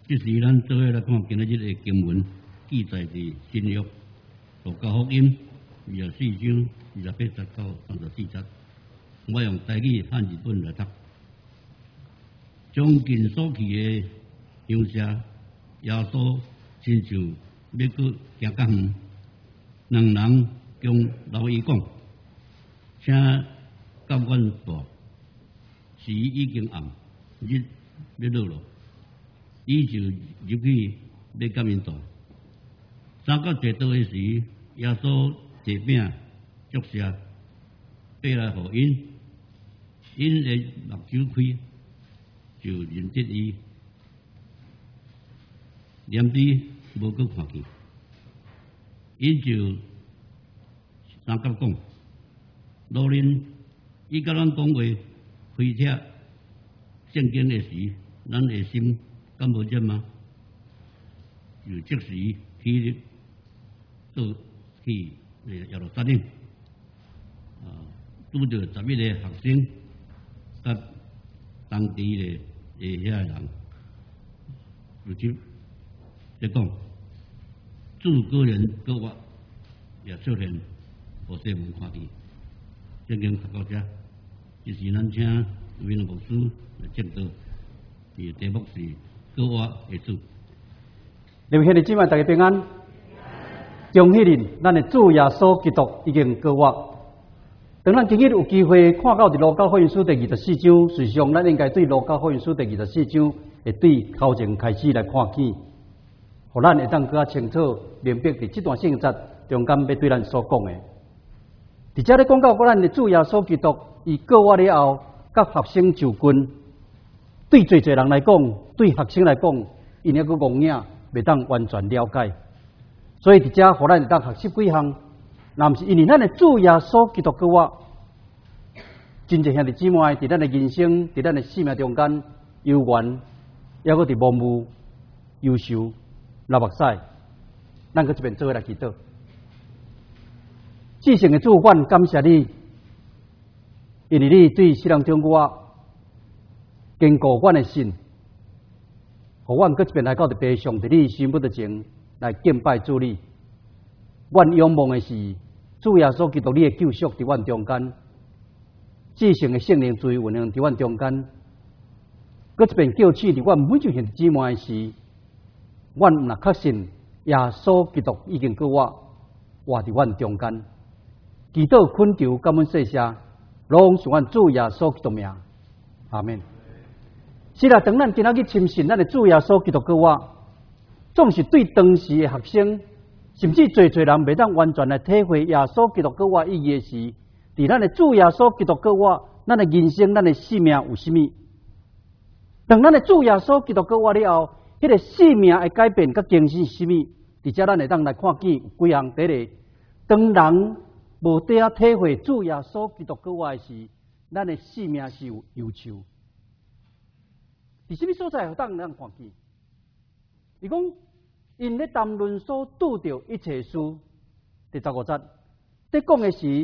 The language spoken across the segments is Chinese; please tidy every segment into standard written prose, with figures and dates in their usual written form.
即时咱做伙来看今仔日的经文，记载伫新约路加福音24章28节到34节。我用台语汉字本来读。将近所去的乡舍，耶稣亲像要去行较远，两人将老伊讲，请到阮住。时已经暗，日要落了，伊就入去要甲因住。三到坐倒的时，耶稣摕饼祝谢，爬来互因，因的目睭开，就认得伊，念伫无搁看见，因就三甲讲，老人，伊甲咱讲话。开车圣经的时，咱的心敢无热吗？就即时去做去耶路撒冷，拄着11个学生，甲当地的遐人，就在讲，主个人个我也出现，互世人看见。圣经读到遮。就是咱请维纳牧师来讲道，伊题目是“过我的主”。 弟兄姊妹，大家平安。恭喜恁，咱的主耶稣基督已经过我。当咱今日有机会看到伫路加福音书第24章，实际上咱应该对路加福音书第24章会对头前开始来看起，互咱会当更加清楚明白伫这段圣节中间要对咱所讲的。伫遮咧讲到咱的主耶稣基督。伊过我了后，甲学生就军，对侪人来讲，对学生来讲，因迄个戆影未当完全了解，所以伫遮互咱会当学习几项。若毋是因为咱的主耶稣基督过我，真侪兄弟姊妹伫咱的人生、伫咱的生命中间，有缘，抑搁伫盲目、忧愁、流目屎，咱搁这边做伙来祈祷。至圣的主，阮感谢你。因为你对世人中我坚固阮的心，互阮搁一遍来到伫地上，伫你心不的前来敬拜主你。阮仰望的是主耶稣基督你的救赎伫阮中间，至圣的圣灵最运行伫阮中间。搁一遍叫起伫阮每一兄弟姊妹的是，阮若确信耶稣基督已经过我活伫阮中间，祈祷恳求感恩谢谢。拢是阮主耶稣基督名，阿门。是啦，当咱今仔日深信咱的主耶稣基督过我，总是对当时的学生，甚至侪人未当完全来体会耶稣基督过我意义的是，伫咱的主耶稣基督过我，咱的人生、咱的生命有甚物？当咱的主耶稣基督过我了后，迄个生命的改变甲更新是甚物？伫遮咱会当来看见有几项。第一，当人无得啊体会主耶稣基督过我的时，咱的生命是有忧愁。伫什么所在有当咱看见？伊讲因咧谈论所拄着一切事，第15节，在讲的是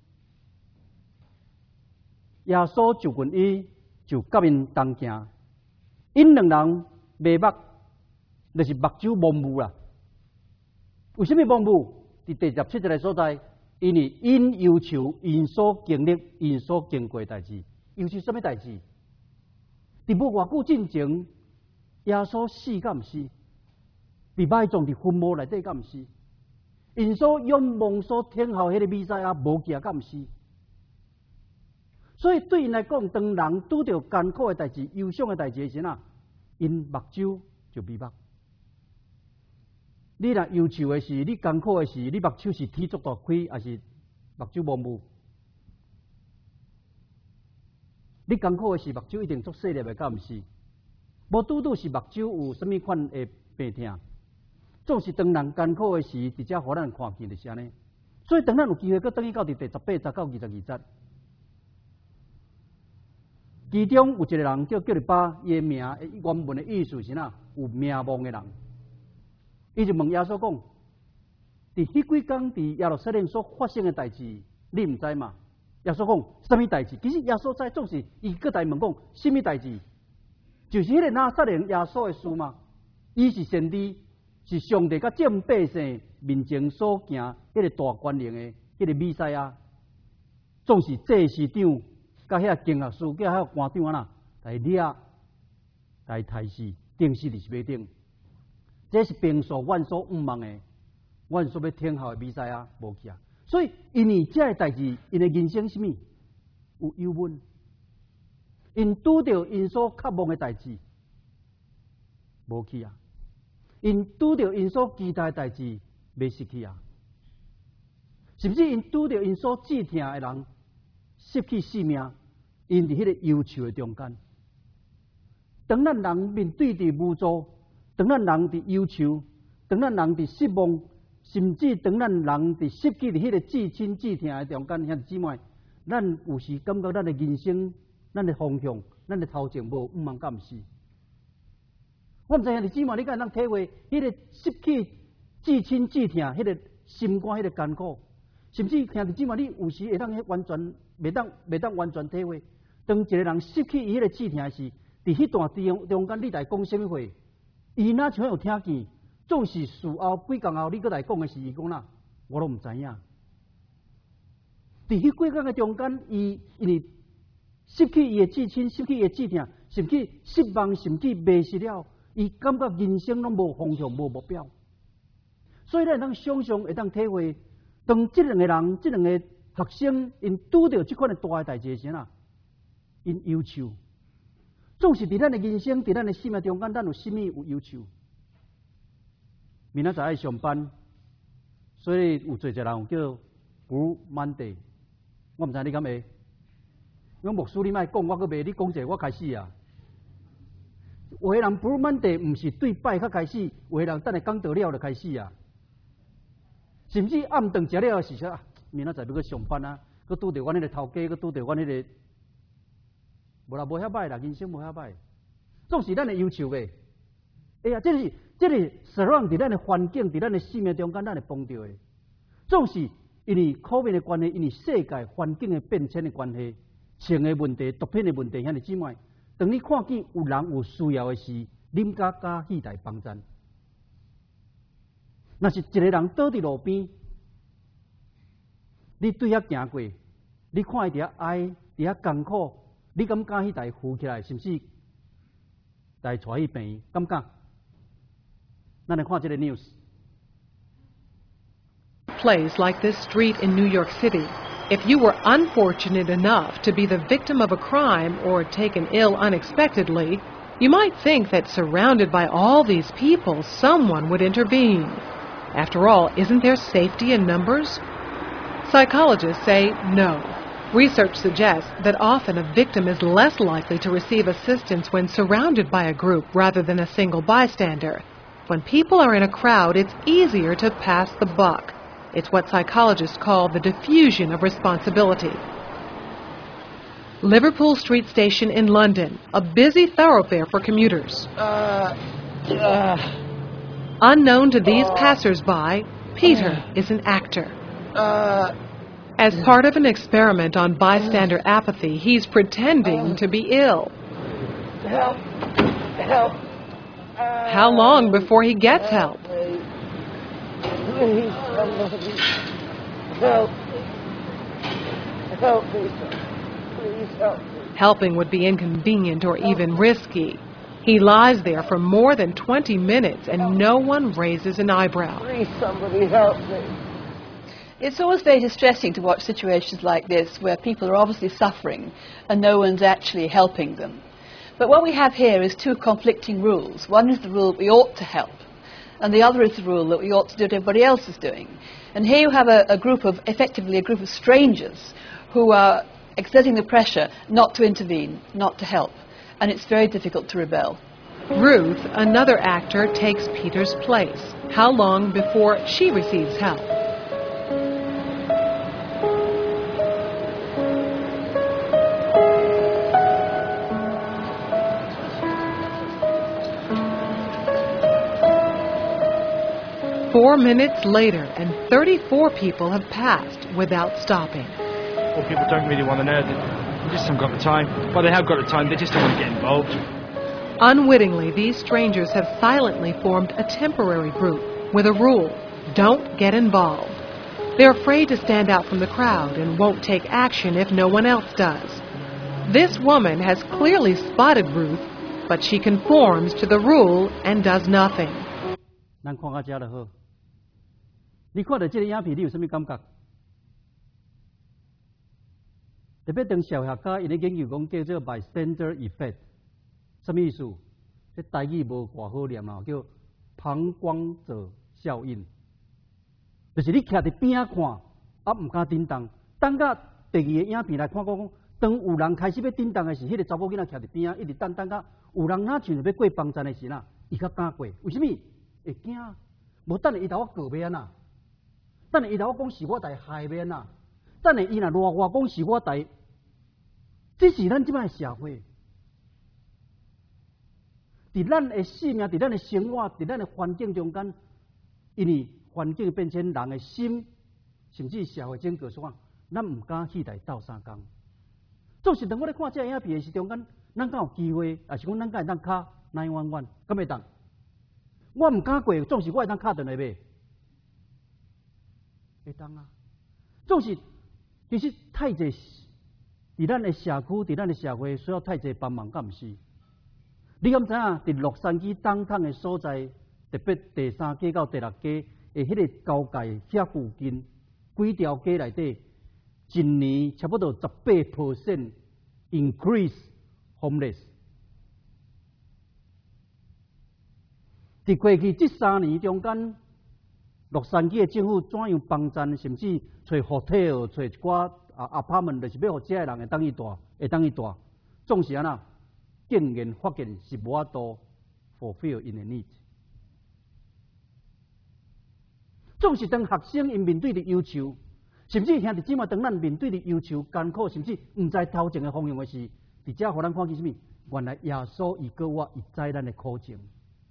耶稣就问伊，就甲因同行，因两人眉目就是目睭模糊啦。为什么模糊？伫第17节的所在。因为因忧愁，因所经历、因所经过的代志，忧愁什么代志？伫无偌久之前，耶稣死敢毋是？被埋葬伫坟墓内底敢毋是？因所仰望、所听候迄个弥赛亚无见敢毋是？所以对因来讲，当人拄着艰苦的代志、忧伤的代志时啊，因目睭就闭目。你若忧愁的是，你艰苦的是，你目睭是天足大开，还是目睭模糊？你艰苦的是目睭一定足细粒的，敢毋是？无拄拄是目睭有什么款的病痛？总是当人艰苦的时，伫遮互咱看见就是安尼。所以当咱有机会，搁等于到第18节到22节，其中有一个人叫利巴，伊的名原文的意思是哪？有名望的人。伊就问耶稣讲：伫迄几天伫耶路撒冷所发生的代志，你毋知嘛？耶稣讲：什么代志？其实耶稣知，总是伊搁来问讲：什么代志？就是迄个拿撒勒耶稣的事嘛。 伊是先知，是上帝甲众百姓面前所行迄个大权能的迄个弥赛亚，总是祭司长甲遐经学士甲遐官长啊来掠、来杀死、钉死伫石马顶。这是平素阮所毋望的，阮所要听候的弥赛亚无去啊。所以因为这个代志，因的人生什么有忧闷，因拄着因所渴望的代志无去啊，因拄着因所期待的代志未失去啊，甚至因拄着因所志听的人失去性命，因伫迄个忧愁的中间。当咱人面对着无助，当咱人伫忧愁，当咱人伫失望，甚至当咱人伫失去伫迄个至亲至疼的中间，兄弟姊妹，咱有时感觉咱的人生、咱的方向、咱的头前无毋茫敢毋是？我毋知兄弟姊妹，你敢会当体会迄个失去至亲至疼迄个心肝迄个艰苦，甚至兄弟姊妹，你有时会当完全袂当完全体会，当一个人失去伊迄个至疼时，伫迄段中间，你来讲什么话？伊哪像有听见？总是事后几工后，你搁来讲的是伊讲啦，我都毋知影。伫迄几工的中间，伊因为失去伊的至亲，失去伊的至疼，甚至失望，甚至迷失了。伊感觉人生拢无方向、无目标，所以咱会当想象、会当体会，当这两个人、这两个学生因拄到这款的大的代志时啊，因忧愁。总是伫咱的人生、伫咱的生命中间，咱有甚物有忧愁？明仔载爱上班，所以有侪人有叫 Blue Monday。我毋知你敢会？我牧师你莫讲，我搁袂，你讲者我开始啊。有个人 Blue Monday 毋是对拜较开始，有个人等下讲道了就开始啊。甚至暗顿食了是说啊，明仔载要去上班啊，搁拄着阮迄个头家，搁拄着阮迄个。无啦，无遐歹啦，人生无遐歹，总是咱的忧愁诶。哎呀，这个 surround 伫咱的环境，伫咱的生命中间，咱会碰到的。总是因为COVID的关系，因为世界环境的变迁的关系，性的问题、毒品的问题，兄弟姊妹，当你看见有人有需要的时，恁加去来帮衬。若是一个人倒伫路边，你对遐行过，你看伊伫遐哀，伫遐艰苦。你敢敢去来扶起来，甚至来带去病院？敢敢？咱来看这个 news. Place like this street in New York City, if you were unfortunate enough to be the victim of a crime or taken ill unexpectedly, you might think that surrounded by all these people, someone would intervene. After all, isn't there safety in numbers? Psychologists say no. Research suggests that often a victim is less likely to receive assistance when surrounded by a group rather than a single bystander. When people are in a crowd, it's easier to pass the buck. It's what psychologists call the diffusion of responsibility. Liverpool Street Station in London, a busy thoroughfare for commuters. Unknown to these passers-by, Peter is an actor. As part of an experiment on bystander apathy, he's pretending to be ill. Help! Help! How long before he gets help? Please, somebody. Help! Help me. Please help me. Helping would be inconvenient or even risky. He lies there for more than 20 minutes and no one raises an eyebrow. Please, somebody help me. It's always very distressing to watch situations like this where people are obviously suffering and no one's actually helping them. But what we have here is two conflicting rules. One is the rule that we ought to help, and the other is the rule that we ought to do what everybody else is doing. And here you have effectively a group of strangers who are exerting the pressure not to intervene, not to help. And it's very difficult to rebel. Ruth, another actor, takes Peter's place. How long before she receives help? Four minutes later, and 34 people have passed without stopping. Well, people don't really want to know. They just haven't got the time. Well, they have got the time, they just don't want to get involved. Unwittingly, these strangers have silently formed a temporary group with a rule: don't get involved. They're afraid to stand out from the crowd and won't take action if no one else does. This woman has clearly spotted Ruth, but she conforms to the rule and does nothing. 咱看到这就好。你看到这个影片，你有什么感觉？特别当社会学家因咧研究讲叫做 bystander effect， 什么意思？这台语无偌好念啊，叫旁观者效应。就是你徛伫边仔看，啊唔敢叮当。等到第二个影片来看讲，当有人开始要叮当的时，迄个查某囡仔徛伫边仔，一直等到有人哪像要过帮站的时呐，伊较敢过。为什么？会惊？无等下伊头我告要安呐？等下伊头我讲是我代害要安呐？等下伊若赖我讲是我代，这是咱即摆社会。伫咱的性命，伫咱的生活，伫咱的环境中间，因为环境变迁，人的心，甚至社会整个说，咱唔敢去来斗相共。总是当我咧看这影片的时中间，咱敢有机会，也是讲咱敢会当卡911，敢会当？我唔敢过，总是我会当卡转来袂？会当啊！总是其实太济，伫咱的社区，伫咱的社会需要太济帮忙，敢唔是？你敢知影？伫洛杉矶东港的所在，特别第3街到第6街的迄个交界遐附近，几条街内底，一年差不多18% increase homeless。伫过去这3年中间，洛杉矶的政府怎样帮站，甚至找 hotel、找一寡apartment，就是要互遮个人会当去住，总是安那。竟然发现是无法度 fulfill in the need。总是当学生因面对的要求，甚至兄弟姊妹当咱面对的要求艰苦，甚至唔知头前的方向的时，伫遮互咱看见什么？原来耶稣伊个我伊知咱的苦情。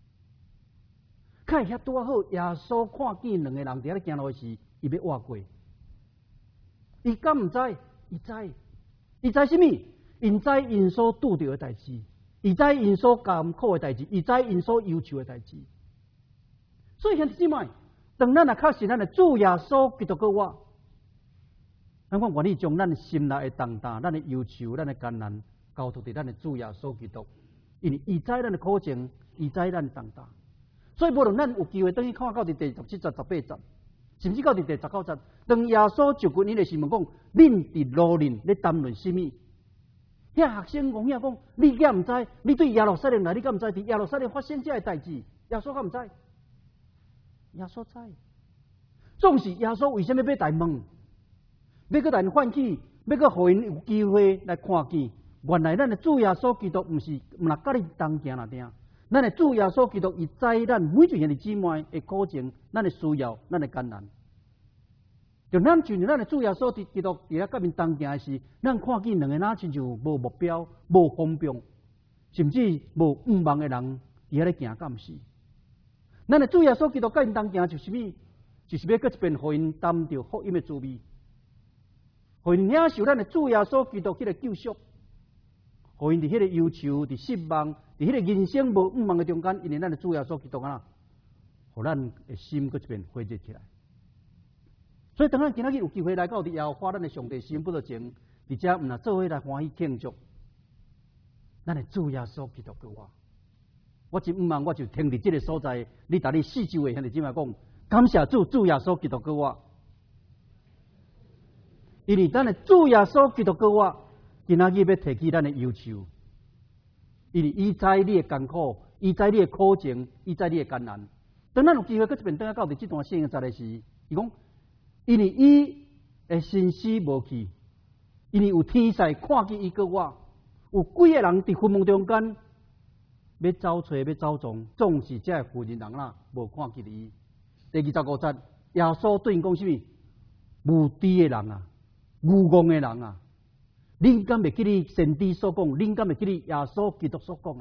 较会遐拄好，耶稣看见两个人伫遐咧行路时，伊要活过。伊敢唔知？伊知，伊知什么？因知因所拄着的代志，伊知因所艰苦的代志，伊知因所忧愁的代志。所以兄弟姊妹，当咱若确实咱的主耶稣基督个我，咱讲愿意将咱心内的重担、咱的忧愁、咱的艰难，交托伫咱的主耶稣基督，因为伊知咱的苦情，伊知咱的重担。所以无论咱有机会等于看到伫第17集、18集，甚至到伫第19集，当耶稣就群伊的时问讲：恁伫路人咧谈论什么？遐学生讲遐讲，你敢唔知？你对耶路撒冷来，你敢唔知？伫耶路撒冷发生这个代志，耶稣敢唔知？耶稣知。总是耶稣为什么要来问？要搁来唤起，要搁互因有机会来看见，原来咱的主耶稣基督唔是唔若甲你同行啦定。咱的主耶稣基督伊知咱每一兄弟姊妹的苦情，咱的需要，咱的艰难。就咱的主耶稣基督伫咧甲面同行的时，咱看见两个哪亲像无目标、无方向，甚至无愿望的人伫遐咧行，敢毋是？咱的主耶稣基督甲因同行就是咩？就是要搁一遍互因担着福音的滋味，互因领受咱的主耶稣基督迄个救赎，互因伫迄个忧愁、伫失望、伫迄个人生无愿望的中间，因为咱的主耶稣基督啊，互咱的心搁一遍恢复起来。所以，当咱今仔日有机会来到伫耶和华咱的上帝身不的前，而且毋若做伙来欢喜庆祝，咱的主耶稣基督个我真毋望我就停伫这个所在，你逐日四周的兄弟姊妹讲，感谢主耶稣基督个因为咱的主耶稣基督个今仔日要提起咱的忧愁，因为伊知你的艰苦，伊知你的苦情，伊知你的艰难。当咱有机会搁一遍等下到伫这段圣经节的时，伊讲。因为伊的心思无去，因为有天使看见伊个我，有几个人伫坟墓中间要走找要走踪，总是这妇人人啦无看见伊。第25节，耶稣对因讲什么？无知的人啊，愚妄的人啊，恁敢袂记你先知所讲？恁敢袂记你耶稣基督所讲的？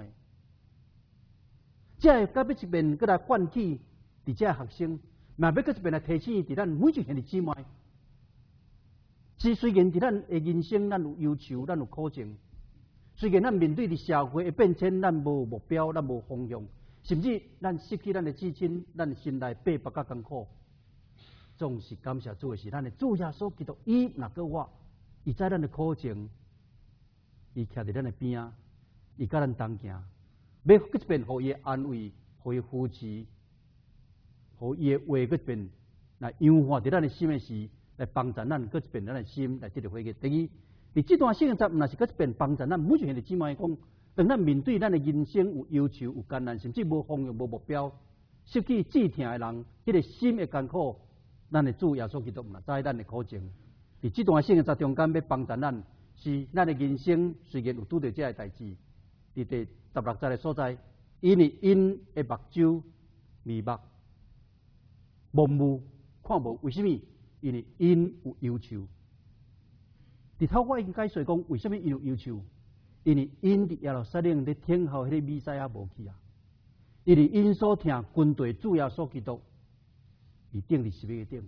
这甲要一遍搁来唤起伫这学生。嘛，要搁一遍来提醒伫咱每一兄弟姊妹，虽然伫咱的人生，咱有忧愁，咱有苦情， 虽然咱面对的社会会变迁，咱无目标，咱无方向，甚至咱失去咱的至亲，咱心内逼迫甲艰苦，总是感谢主的是咱的主耶稣基督。伊若个我，伊知咱的苦情，伊徛伫咱的边啊，伊甲咱同行，要搁一遍互伊安慰，互伊扶持，互伊的话搁一遍来扬化伫咱的心的时，来帮助咱搁一遍咱的心来得到回应。第二。伫这段圣节，毋若是搁一遍帮助咱每一兄弟姊妹讲，当咱面对咱的人生有忧愁、有艰难，甚至无方向、无目标，失去志听的人，迄个心的艰苦，咱的主耶稣基督毋若知咱的苦情。伫这段圣节中间要帮助咱，是咱的人生虽然有拄到这个代志，伫第16节的所在，因为因的目睭迷目、模糊看无，为什么？因为因有忧愁。伫头我已经解说讲，为什么因有忧愁？因为因伫耶路撒冷咧听候迄个弥赛亚无去啊，因为因所听军队主耶稣基督伫顶伫十字顶，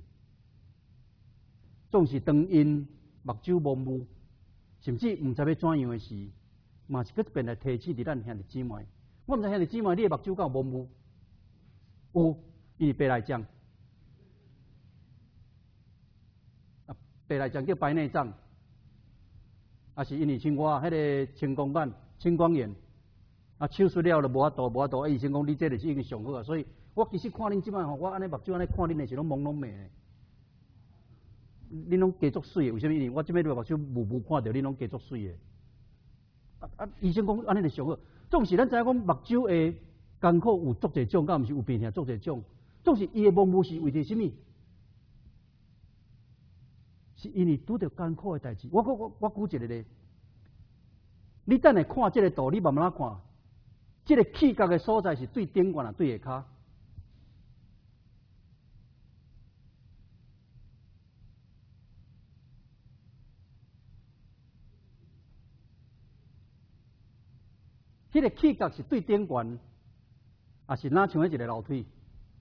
总是当因目睭模糊，甚至毋知要怎样的时，嘛是搁一遍来提醒伫咱兄弟姊妹。我毋知兄弟姊妹，你的目睭敢有模糊？有，因为白内障，白内障叫白内障。啊，是因为像我迄个青光眼、青光眼，啊手术了就无法度，医生讲你这就是已经上好啊，所以我其实看恁即摆吼，我安尼目睭安尼看恁的是拢朦胧美的，恁拢加足水的，为什么？因为我即摆目睭无看到恁拢加足水的。医生讲安尼就上好，总是咱知影讲目睭的艰苦有足侪种，敢毋是有病痛足侪种，总是伊的模糊是为着什么？是因为拄着艰苦的代志。我举一个例，你等下看这个图，你慢慢看，这个气角的所在是对顶悬啊，对下骹。这个气角是对顶悬，也是哪像一个楼梯？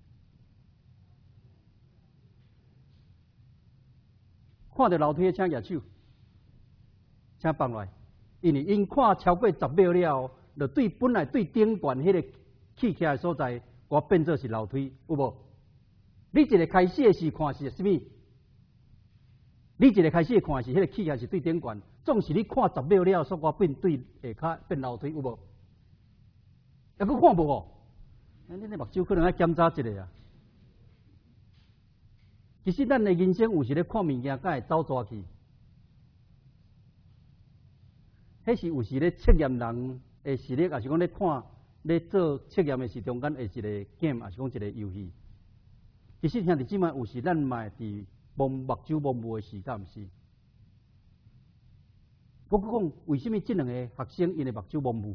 看到楼梯，请举手，请放来。因为因看超过10秒了，就对本来对顶悬迄个起起来所在，我变做是楼梯，有无？你一个开始的时看是什么？你一个开始看是迄个起起来是对顶悬，总是你看10秒了，所我变对下骹变楼梯，有无？还佫看无哦？恁的目睭可能要检查一下啊。其实咱的人生有时咧看物件，敢会走抓去。迄是有时咧测验人的视力，也是讲咧看咧做测验的时中间的一个 game， 也是讲一个游戏。其实兄弟姊妹，有时咱嘛伫目睭模糊的时，敢毋是？我讲为什么这两个学生因的目睭模糊？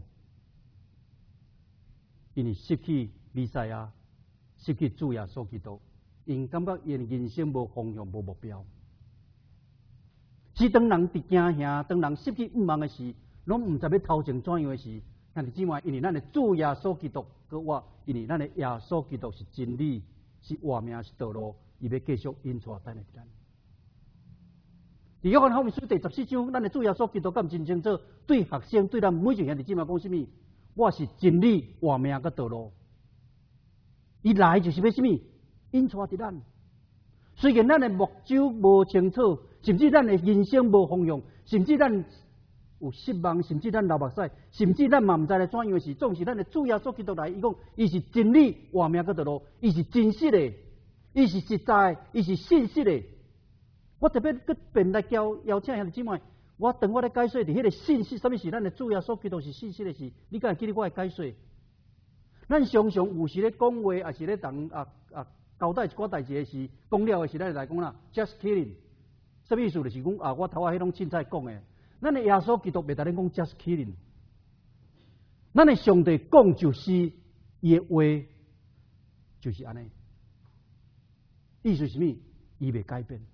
因为失去弥赛亚，失去主耶稣基督。因感觉因人生无方向、无目标，是当人伫惊吓，当人失去欲望的时，拢毋知要头前怎样的时，兄弟姊妹，因为咱的主耶稣基督，佮我，因为咱的耶稣基督是真理，是活命，是道路，伊要继续引带咱的咱。伫约翰福音书第14章，咱的主耶稣基督咁真清楚，对学生，对咱每一个兄弟姊妹讲什么？我是真理、活命佮道路。伊来就是要什么？引带伫咱，虽然咱的目睭无清楚，甚至咱的人生无方向，甚至咱有失望，甚至咱流目屎，甚至咱嘛毋知来怎样的时，总是咱的主耶稣基督来，伊讲，伊是真理、活命个道路，伊是真实的，伊是实在，伊是信实的。我特别搁便来邀请兄弟姊妹，我当我咧解说伫迄个信息，什么是咱的主耶稣基督是信实的时，你敢会记得我的解说？咱常常有时咧讲话，也是咧同交代一寡代志的时，讲了的时，咱来讲啦 ，just kidding， 什么意思？就是讲我头仔迄种凊彩讲的。咱的耶稣基督袂当咧讲 just kidding， 咱的上帝讲就是伊的话，就是安尼。意思是咩？伊袂改变。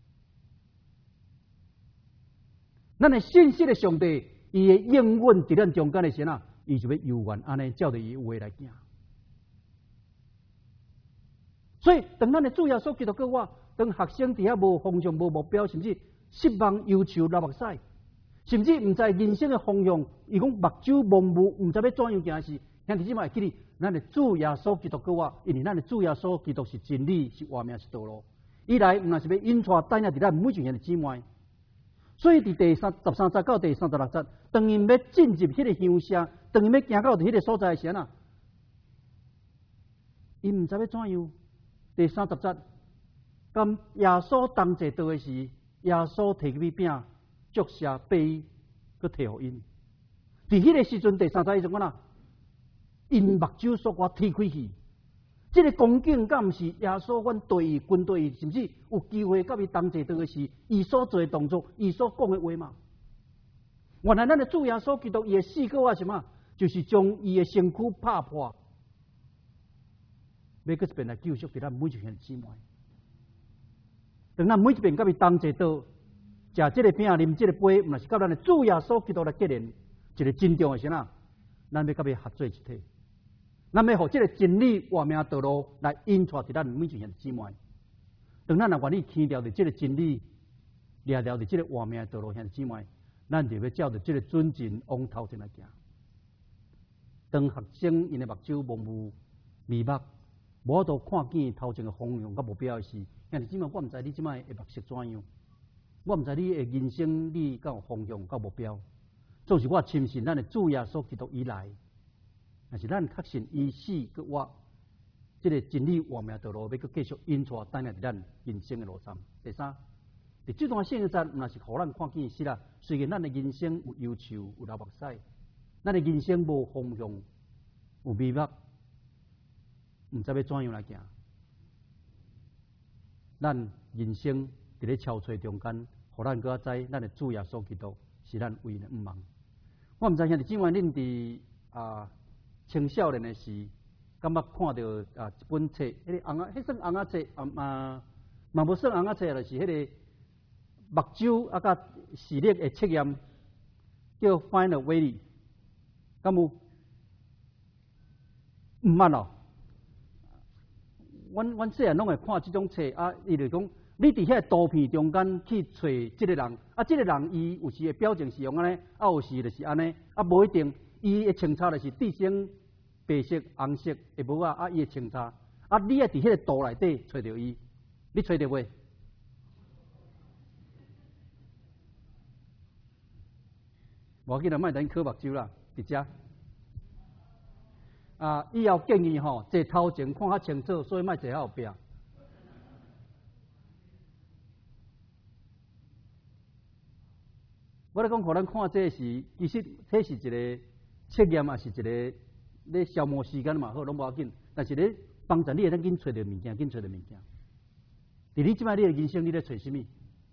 咱的信息的上帝，伊的应允伫咱中间的时啊，伊就要永远安尼照着伊的话来行。所以，当咱的主耶稣基督叫我，当学生伫遐无方向、无目标，甚至失望、忧愁、流目屎， 甚至毋知人生的方向，伊讲目睭模糊，毋知要怎样行事。兄弟姊妹，记哩，咱的主耶稣基督给我，因为咱的主耶稣基督是真理，是活命，是道路。伊来毋但是要引带带领伫咱每一兄弟姊妹。所以伫第13节到第36节，当因要进入迄个乡舍，当因要行到迄个所在时啊，伊毋知要怎样。第30节，当耶稣同坐道的时，耶稣摕起饼，祝谢杯，佮摕互因。伫迄个时阵，第30节伊讲啦，因目睭所我推开去。这个光景，敢毋是耶稣阮对伊、军对伊，甚至有机会甲伊同齐道的时，伊所做的动作，伊所讲的话嘛？原来咱的主耶稣基督伊的死过啊什么？就是将伊的身躯拍破，要搁一遍来救赎伫咱每一兄弟姊妹。当咱每一遍甲伊同齐道，食这个饼、啉这个杯，毋但是甲咱的主耶稣基督来结连，一个真重的啥啊？咱要甲伊合做一体。咱要互这个真理活命道路来引带伫咱每一兄弟姊妹。当咱若愿意牵着这个真理，抓着这个活命道路兄弟姊妹，咱就要照着这个准绳往头前来行。当学生因的目睭模糊、迷目，无都看见头前的方向甲目标的时，兄弟姊妹，我毋知你即摆的目色怎样，我毋知你的人生你敢有方向甲目标。总是我深信咱的主耶稣基督以来。但是咱确信伊死佮活，这个真理活命道路要佮继续引带带领伫咱人生的路上。第三，伫这段圣经，若是互咱看见是啦，虽然咱的人生有忧愁、有流目屎，咱的人生无方向、有迷茫，毋知要怎样来行。咱人生伫咧憔悴中间，互咱搁知咱的主耶稣基督是咱唯一的盼望。我毋知兄弟姊妹，恁伫青少年的时，感觉看到一本册，迄个红啊，迄算红啊册嘛无算红啊册，就是迄个目睭甲视力的测验，叫 Final Valley， 敢有？毋捌哦。阮细汉拢会看即种册啊，伊就讲，你伫遐图片中间去找即个人，即个人伊有时的表情是用安尼，有时就是安尼，无一定。伊的穿插就是地生白色、红色的帽啊，伊的穿插你也伫迄个图内底找着伊，你找着袂？无要紧啦，莫等考目睭啦，伫遮。以后建议坐头前看较清楚，所以莫坐后壁。我咧讲，互咱看这时，其实这是一个测验，也是一个咧消磨时间嘛，好，拢无要紧。但是咧帮助你会当紧找着物件，紧找着物件。伫你即摆你的人生，你咧找什么？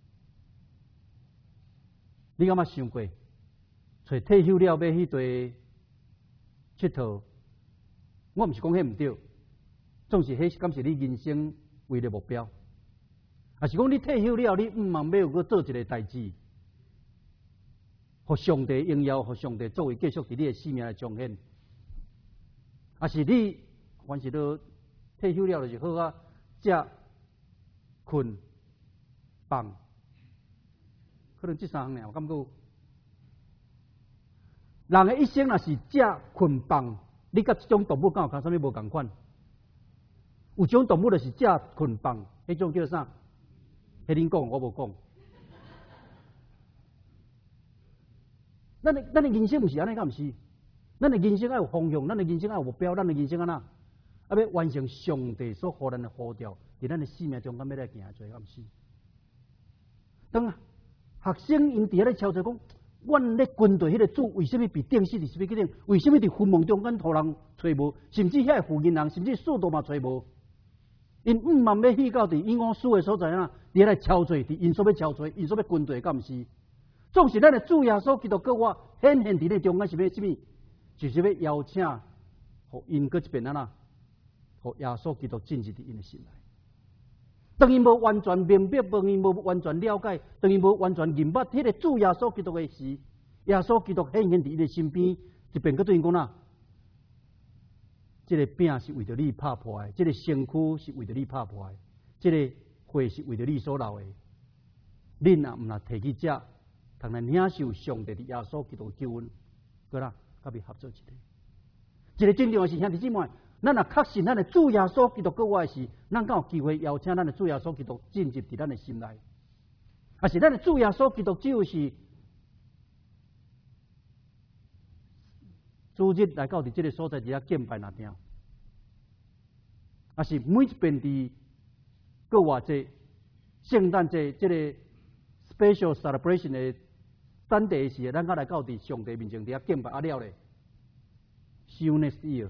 你敢捌想过？找退休了要去对佚佗？我毋是讲迄毋对，总是迄敢是你人生为了目标，还是讲你退休了，你毋茫要去做一个代志，互上帝荣耀，互上帝作为继续伫你的生命来彰显，还是你凡是都退休了就好啊，食、困、放，可能这三项尔，我感觉人的一生若是食、困、放。你甲这种动物敢有啥物无共款？有一种动物就是食、困、放，迄种叫啥？迄恁讲，我无讲。咱的人生毋是安尼，敢毋是？咱的人生要有方向，咱的人生要有目标，咱的人生安那？要完成上帝所予咱的呼召，伫咱的生命中，敢要来行做，敢毋是？当学生因伫遐咧敲做讲。阮咧军队迄个主，为什么被定死伫什么决定？为什么伫坟墓中间互人找无？甚至遐附近人，甚至数都嘛找无。因茫要去到伫因我死的所在啊，伫来敲做，伫因所要敲做，因所要军队，敢毋是？总是咱的主耶稣基督叫我显现伫咧中间是要什么？就是要邀请，互因搁一遍那，互耶稣基督进入伫因的心内。当伊无完全明白，当伊无完全了解，当伊无完全认捌迄个主耶稣基督的时，耶稣基督显现伫伊的身边，一边搁对因讲啦：，这个饼是为着你拍破的，这个身躯是为着你拍破的，这个血是为着你所流的。恁若毋若摕去食， 通来领受上帝的耶稣基督救恩，过啦，甲伊合作一个。一个真正的是兄弟姊妹，咱若确信咱的主耶稣基督过我的时，咱敢有机会邀请咱的主耶稣基督进入伫咱的心内，啊是咱的主耶稣基督只有是主日来到伫这个所在伫遐敬拜那边，啊是每一遍伫过活节、圣诞节这个 special celebration 的等地时，咱才来到伫上帝面前伫遐敬拜了咧。See you next year，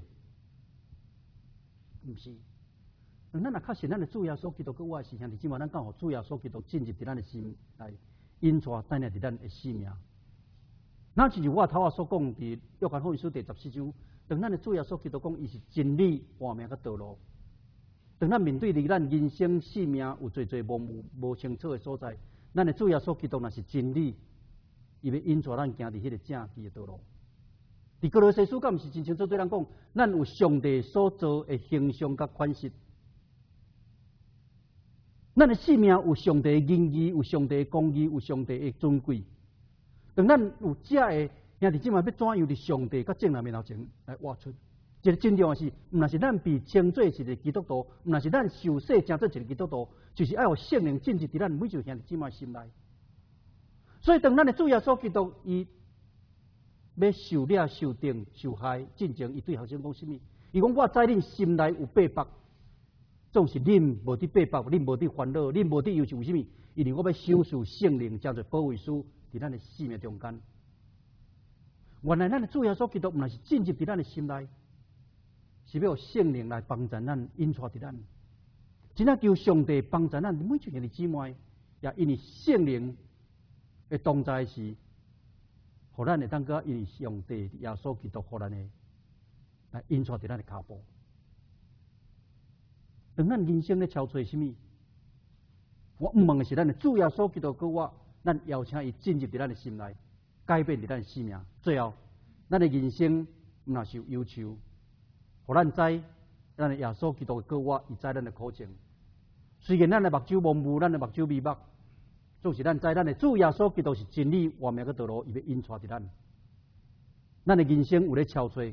毋是。咱若确信咱的主耶稣基督过我的时，兄弟姊妹，咱敢互主耶稣基督进入伫咱的心内，引带带领伫咱的生命。那就是我头下所讲伫约翰福音书第14章，当咱的主耶稣基督讲，伊是真理、活命个道路。当咱面对伫咱人生生命有侪侪无清楚的所在，咱的主耶稣基督若是真理，伊要引带咱行伫迄个正义的道路。伫哥罗西书，敢毋是真清楚对咱讲，咱有上帝所造的形象甲款式，咱的生命有上帝的仁义，有上帝的公义，有上帝的尊贵。当咱有这个兄弟姊妹要怎样伫上帝甲正人面头前来活出？一个真正的是，毋若是咱被称作是一个基督徒，毋若是咱受洗成做一个基督徒，就是要有圣灵进入伫咱每一个兄弟姊妹心内。所以，当咱的主耶稣基督伊要受了、受定、受害进前，伊对学生讲什么？伊讲：我知恁心内有八百，总是恁无伫八百，恁无伫烦恼，恁无伫忧愁，为什么？因为我要享受圣灵将做保卫师伫咱的生命中间。原来咱的主耶稣基督毋但是进入伫咱的心内，是要有圣灵来帮助咱、引带伫咱。真正求上帝帮助咱每一个兄弟姊妹，也因为圣灵的同在时。互咱会当个因为上帝耶稣基督互咱的来引带伫咱的脚步。当咱人生咧超出什么？我毋问的是咱的主耶稣基督过我，咱邀请伊进入伫咱的心内，改变伫咱的生命。最后，咱的人生毋若是有忧愁，互咱知咱的耶稣基督过我，伊知咱的苦情。虽然咱的目睭模糊，咱的目睭迷目。总是咱知咱的主耶稣基督是真理活命个道路，伊要引带伫咱。咱的人生有咧超出，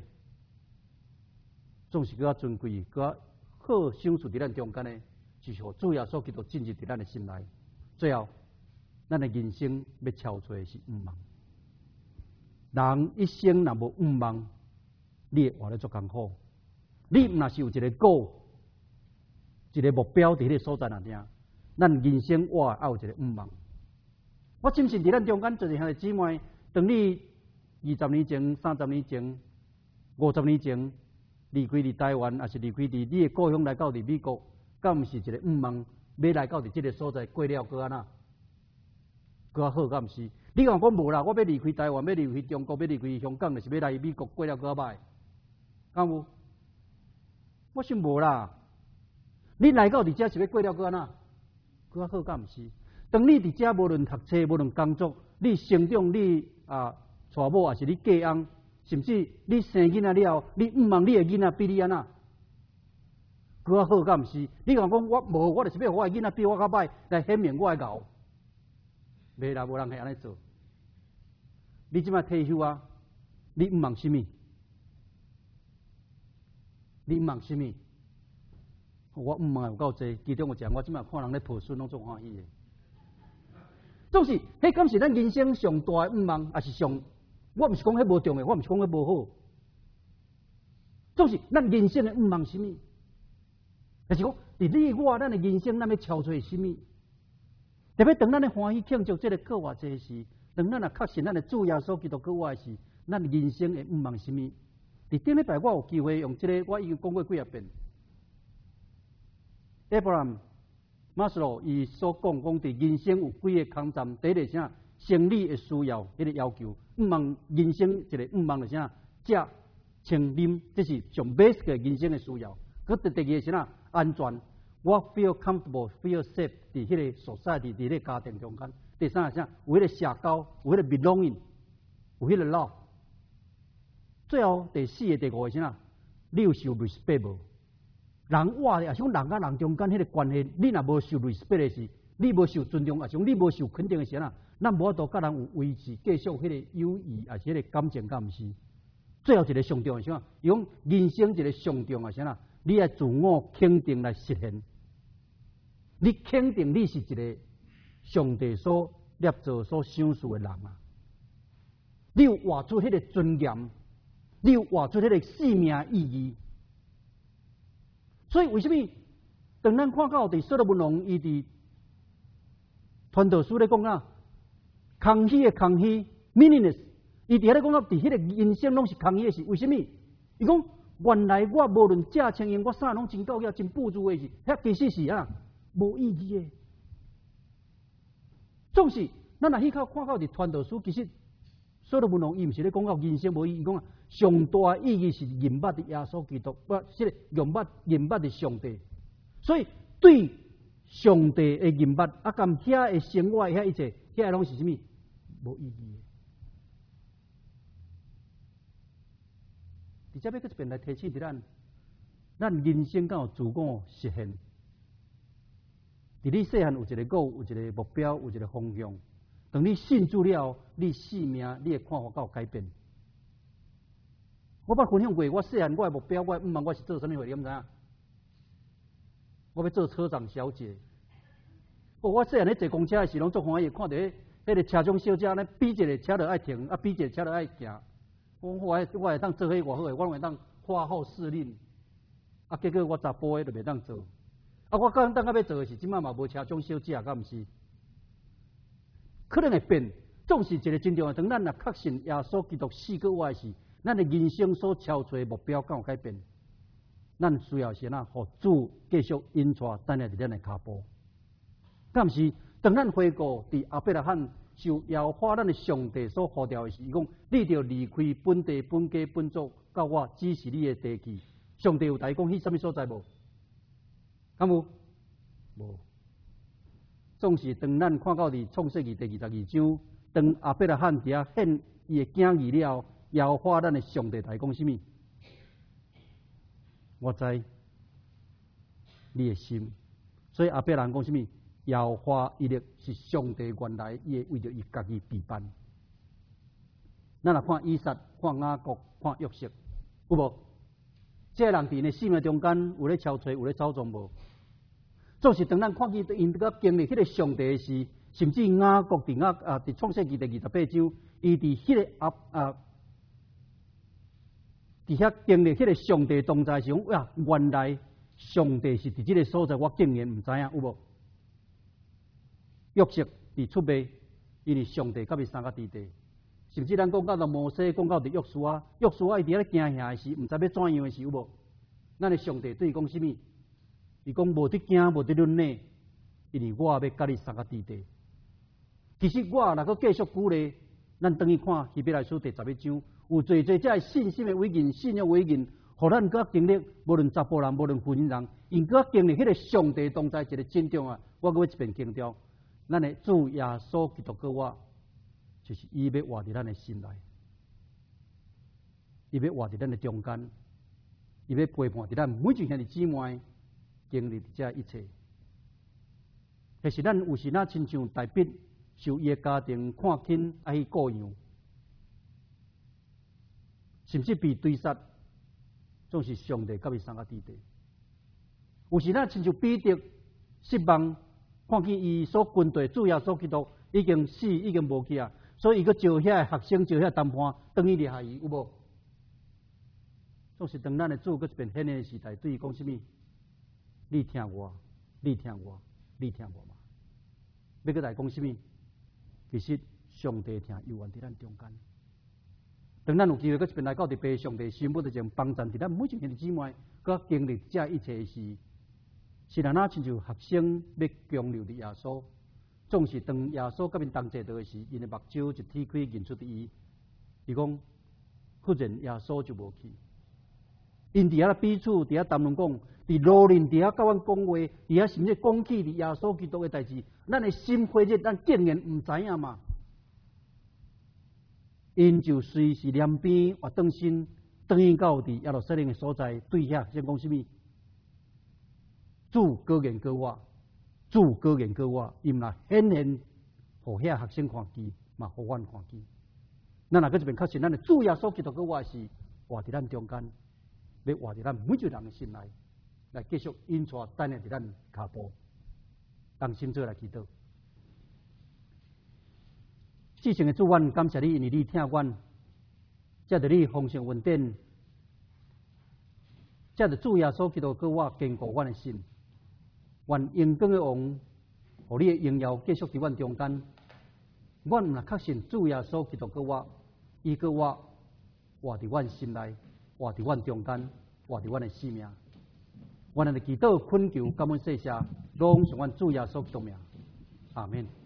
总是搁较尊贵、搁较好享受伫咱中间呢，就是互主耶稣基督进入伫咱的心内。最后，咱的人生要超出的是愿望。人一生若无愿望，你会活得足艰苦。你若是有一个goal、一个目标伫迄个所在那点。咱人生活也有一个愿望。我深信伫咱中间一个兄弟姊妹，当你20年前、30年前、50年前离开伫台湾，还是离开伫你的故乡来到伫美国，敢毋是一个愿望要来到伫这个所在过了搁安那？搁好敢毋是？你讲无啦，我要离开台湾，要离开中国，要离开香港，就是要来美国过了搁歹，敢有？我想无啦。你来到伫遮是要过了搁安那？搁好敢毋是？当你伫遮无论读册，无论工作，你成长，你娶某，还是你嫁翁，甚至你生囡仔了，你毋望你的囡仔比你安那？搁好敢毋是？你讲我无，我就是要我的囡仔比我较歹，来显明我的牛。袂啦，无人会安尼做。你即摆退休啊？你毋望什么？你毋望什么？我毋望有够济，其中有一我即摆看人咧抱孙拢足欢喜诶。总是，迄敢是咱人生上大诶愿望，还是上？我毋是讲迄无重要，我毋是讲迄无好。总是咱人生诶愿望什么？但是讲，伫你我咱诶人生，咱要超出什么？特别当咱咧欢喜庆祝这个过活节时，当咱也确信咱诶主耶稣基督过活时，咱人生诶愿望什么？伫顶礼拜我有机会用这个，我已经讲过几啊遍。Abraham Maslow 伊所讲伫人生有几个空站，第一个啥？生理的需要，迄个要求。愿望人生一个愿望是啥？食、穿、啉，这是上 basic 的人生的需要。佮第二个是啥？安全。我 feel comfortable, feel safe 伫迄个 society 伫迄个家庭中间。第三个是啥？有迄个社交，有迄个 belonging， 有迄个 love。最后第四个、第五个是啥？你有受 respect 无？人活的，也是讲人甲人中间迄个关系，你若无受 respect 的是， 你无受尊重，啊，像你无受肯定的时啊，咱无法度甲人有维持继续迄个友谊，啊，是迄个感情，敢毋是？最后一个上重的是啥？用人生一个上重啊，啥啦？你爱自我肯定来实现。你肯定你是一个上帝所立造、所赏赐的人啊！你有活出迄个尊严，你有活出迄个生命意义。所以为什么当咱看到伫所罗门王伊伫传道书咧讲啊，空虚的空虚 ，meaningless， 伊伫遐咧讲到伫迄个人生拢是空虚的事，为什么？伊讲原来我无论正清因，我啥拢真够要真富足的事，遐其实是啊无意义的。总是咱若去看到伫传道书，其实所罗门王伊毋是咧讲到人生无意义，伊讲啊，上大意义是认捌伫耶稣基督，不，是认捌伫上帝。所以对上帝的认捌，啊，甲遐的生活，遐一切，遐拢是啥物？无意义的。而且要搁一遍来提醒伫咱人生敢有自我实现。伫你细汉有一个goal，有一个目标，有一个方向。当你信主了，你生命你的看法有改变。我捌分享过，我细汉我的目标，我毋问我是做啥物货，你毋知影？我要做车长小姐。我细汉咧坐公车的时，拢足欢喜，看到迄个车长小姐咧，比一个车就爱停，啊，比一个车就爱行。我会当做迄偌好诶，我会当花后试令。啊，结果我查甫诶就袂当做。啊，我刚当要做的是，即摆嘛无车长小姐，敢毋是？可能会变，总是一个真重要。当咱若确信耶稣基督死过活的时，咱的人生所朝找的目标敢有改变？咱需要先啊，互主继续引带等下伫咱的脚步。敢毋是？当咱回顾伫阿伯拉罕受耶和华咱的上帝所呼召的时，伊讲：你着离开本地、本家、本族，到我指示你的地去。上帝有甲伊讲去什么所在无？敢有？无。总是当咱看到伫创世纪第22章，当阿伯拉罕伫遐献伊的囝儿了，耶和华咱的上帝来讲什么？我知你的心，所以阿伯拉罕讲什么？耶和华伊力是上帝原来伊会为着伊家己备办。咱来看以撒、看雅各、看约瑟，有无？这人伫呢生命中间有咧敲锤，有咧走踪无？总是当咱看见因个经历迄个上帝的事，甚至雅各伫创世纪第28章，伊伫迄个伫遐经历迄个上帝同在时，哇！原来上帝是伫即个所在，我竟然毋知影，有无？约瑟伫出卖，因为上帝甲伊三个弟弟，甚至咱讲到摩西，讲到伫约书亚，伊伫咧惊吓的时，毋知要怎样的时，有无？咱的上帝对伊讲什么？伊讲无得惊，无得论内，因为我要甲你三个弟弟。其实我若阁继续鼓励，咱等于看希伯来书第11章，有侪侪只信心的伟人、信仰伟人，互咱阁经历，无论查甫人，无论妇人人，因阁经历迄个上帝同在一个真重啊！我阁要一遍强调，咱的主耶稣基督个我，就是伊要活伫咱的心内，伊要活伫咱的中间，伊要陪伴伫咱每一兄弟姊妹。经历这一切，但是咱有时那亲像大笔受伊的家庭看轻，爱去顾养，甚至被追杀，总是上帝甲伊三个弟弟。有时那亲像彼得失望，看见伊所军队主耶稣基督已经死，已经无去啊，所以伊个招遐学生，招遐谈判，等于厉害伊有无？总是当咱的主搁一遍显现的时代，对伊讲什么？你听我，你听我，你听我嘛！要搁来讲什么？其实上帝听永远伫咱中间。当咱有机会搁一遍来到伫被上帝心目的前帮衬伫咱每一兄弟姊妹，搁经历这一切时，是咱那亲像学生要强留伫耶稣，总是当耶稣甲因同坐道的时，因的目睭一天开认出伫伊。伊讲，忽然耶稣就无去。因伫遐彼此伫遐谈论讲，伫路人伫遐甲阮讲话，伫遐甚至讲起伫耶稣基督的代志，咱的心火热，咱竟然毋知影嘛？因就随时两边或转身，转去到伫耶路撒冷的所在，对遐先讲什么？主果然过我， 主果然过我，伊毋若显现，互遐学生看见，嘛互阮看见。咱若搁一边确信，咱的主耶稣基督过我是活伫咱中间，要活伫咱每一个人的心内，来继续引带等下伫咱骹步，同心做来祈祷。至诚的主，阮感谢你，因为你听阮，借着你丰盛恩典，借着主耶稣基督过我坚固阮的心。愿永光的王，互你的荣耀继续伫阮中间。阮若确信主耶稣基督过我，伊过我活伫阮心内，活伫阮中间，活伫阮的生命。阮的祈祷、恳求、感恩、谢谢，拢是阮主耶稣基督名。阿门。